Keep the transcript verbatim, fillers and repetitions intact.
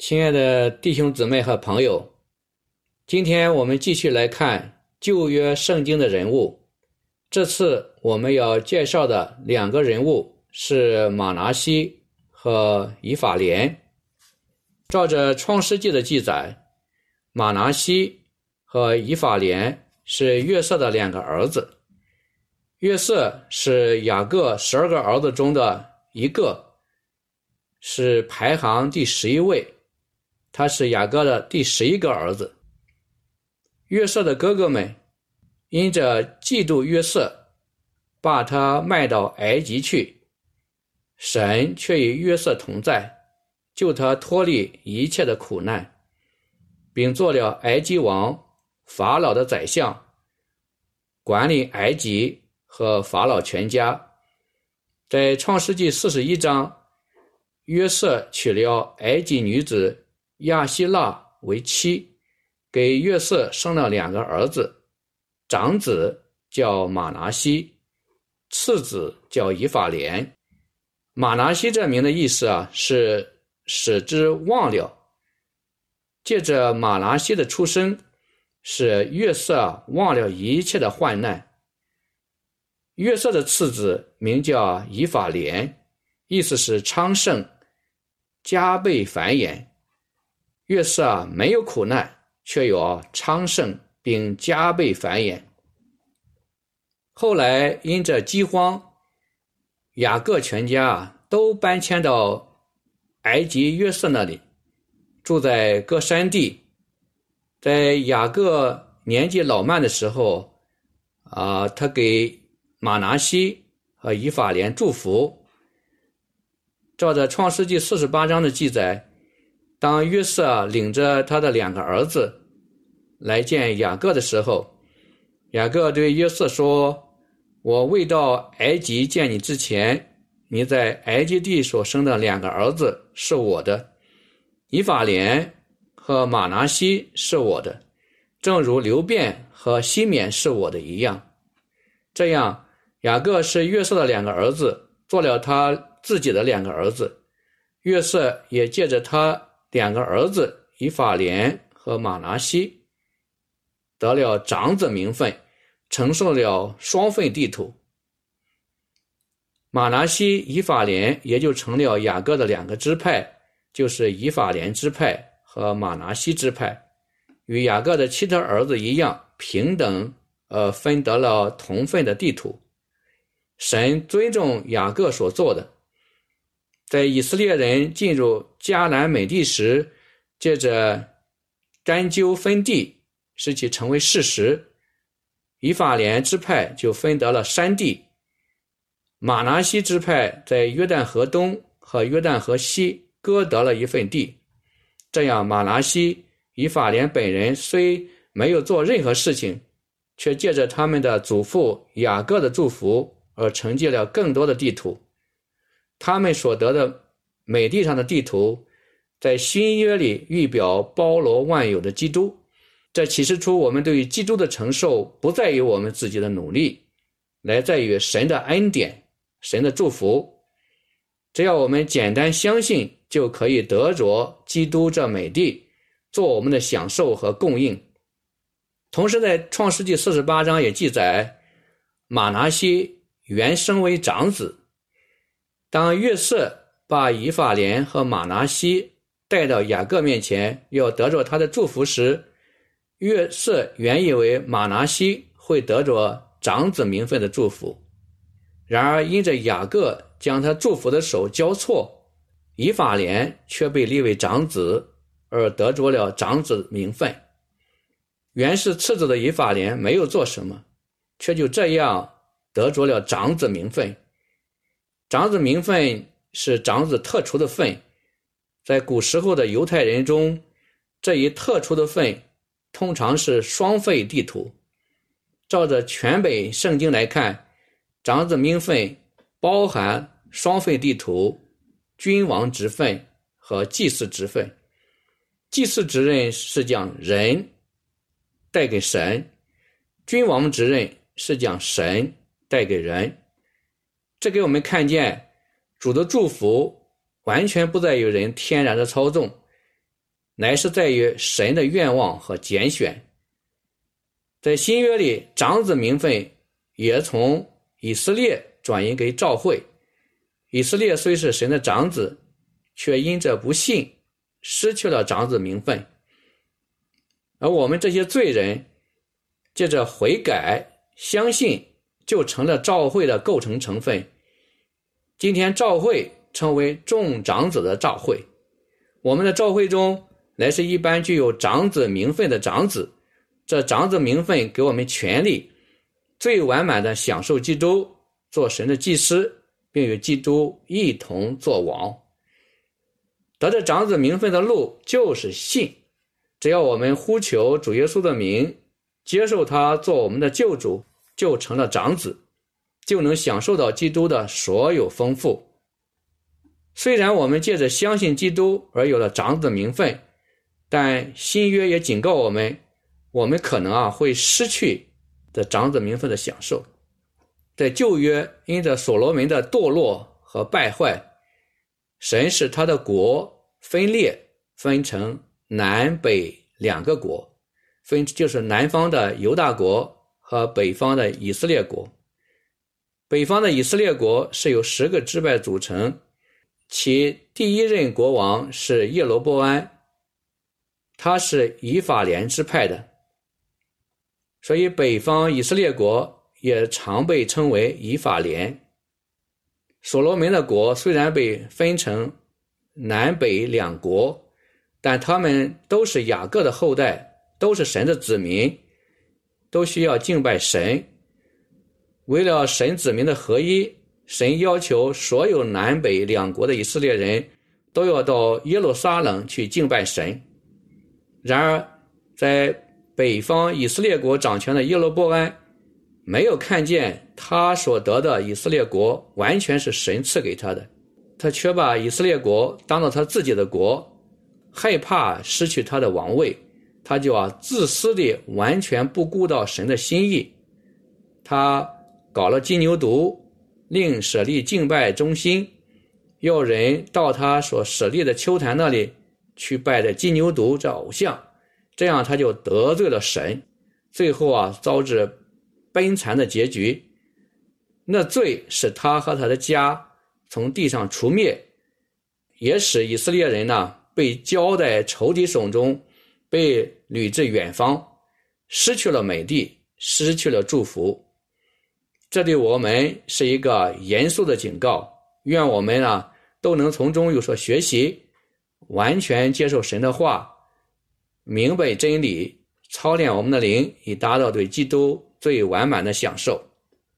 亲爱的弟兄姊妹和朋友，今天我们继续来看旧约圣经的人物。这次我们要介绍的两个人物是马拿西和以法莲。照着创世纪的记载，马拿西和以法莲是约瑟的两个儿子。约瑟是雅各十二个儿子中的一个，是排行第十一位，他是雅各的第十一个儿子。约瑟的哥哥们因着嫉妒约瑟，把他卖到埃及去，神却与约瑟同在，救他脱离一切的苦难，并做了埃及王法老的宰相，管理埃及和法老全家。在创世纪四十一章，约瑟娶了埃及女子亚希拉为妻，给约瑟生了两个儿子，长子叫马拿西，次子叫以法莲。马拿西这名的意思啊，是使之忘了。借着马拿西的出生，使约瑟忘了一切的患难。约瑟的次子名叫以法莲，意思是昌盛，加倍繁衍。约瑟没有苦难，却有昌盛并加倍繁衍。后来因着饥荒，雅各全家都搬迁到埃及约瑟那里，住在各山地。在雅各年纪老迈的时候，啊、呃，他给马拿西和以法莲祝福。照着创世纪四十八章的记载，当约瑟领着他的两个儿子来见雅各的时候，雅各对约瑟说，我未到埃及见你之前，你在埃及地所生的两个儿子是我的，以法莲和马拿西是我的，正如流便和西缅是我的一样。这样雅各是约瑟的两个儿子，做了他自己的两个儿子。约瑟也借着他两个儿子以法莲和马拿西得了长子名分，承受了双份地土。马拿西、以法莲也就成了雅各的两个支派，就是以法莲支派和马拿西支派，与雅各的其他儿子一样，平等呃分得了同份的地土。神尊重雅各所做的，在以色列人进入迦南美地时，借着沾阄分地，使其成为事实。以法莲支派就分得了山地，马拿西支派在约旦河东和约旦河西各得了一份地。这样马拿西、以法莲本人虽没有做任何事情，却借着他们的祖父雅各的祝福而承继了更多的地土。他们所得的美地上的地图，在新约里预表包罗万有的基督。这启示出我们对于基督的承受不在于我们自己的努力，来在于神的恩典，神的祝福。只要我们简单相信，就可以得着基督这美地，做我们的享受和供应。同时在创世纪四十八章也记载，马拿西原生为长子。当约瑟把以法莲和马拿西带到雅各面前，要得着他的祝福时，约瑟原以为马拿西会得着长子名分的祝福，然而因着雅各将他祝福的手交错，以法莲却被立为长子，而得着了长子名分。原是次子的以法莲没有做什么，却就这样得着了长子名分。长子名分是长子特殊的份，在古时候的犹太人中，这一特殊的份通常是双份地土。照着全本圣经来看，长子名分包含双份地土、君王职分和祭祀职分。祭祀职任是将人带给神，君王职任是将神带给人。这给我们看见主的祝福完全不在于人天然的操纵， 乃是在于神的愿望和拣选。在新约里，长子名分也从以色列转移给教会。以色列虽是神的长子，却因着不信失去了长子名分。而我们这些罪人借着悔改相信，就成了教会的构成成分。今天教会称为众长子的教会，我们的教会中乃是一般具有长子名分的长子，这长子名分给我们权利，最完满的享受基督，做神的祭司，并与基督一同作王。得着长子名分的路就是信，只要我们呼求主耶稣的名，接受他做我们的救主，就成了长子，就能享受到基督的所有丰富。虽然我们借着相信基督而有了长子名分，但新约也警告我们，我们可能啊会失去的长子名分的享受。在旧约，因着所罗门的堕落和败坏，神使他的国分裂，分成南北两个国，分就是南方的犹大国和北方的以色列国。北方的以色列国是由十个支派组成，其第一任国王是耶罗波安，他是以法莲支派的，所以北方以色列国也常被称为以法莲。所罗门的国虽然被分成南北两国，但他们都是雅各的后代，都是神的子民，都需要敬拜神。为了神子民的合一，神要求所有南北两国的以色列人都要到耶路撒冷去敬拜神。然而在北方以色列国掌权的耶罗波安没有看见他所得的以色列国完全是神赐给他的，他却把以色列国当做他自己的国，害怕失去他的王位，他就啊自私地完全不顾到神的心意。他搞了金牛犊，另设立敬拜中心，要人到他所设立的丘坛那里去拜的金牛犊这偶像，这样他就得罪了神，最后啊遭致悲惨的结局。那罪使他和他的家从地上除灭，也使以色列人呢被交在仇敌手中，被掳至远方，失去了美地，失去了祝福。这对我们是一个严肃的警告，愿我们呢都能从中有所学习，完全接受神的话，明白真理，操练我们的灵，以达到对基督最完满的享受。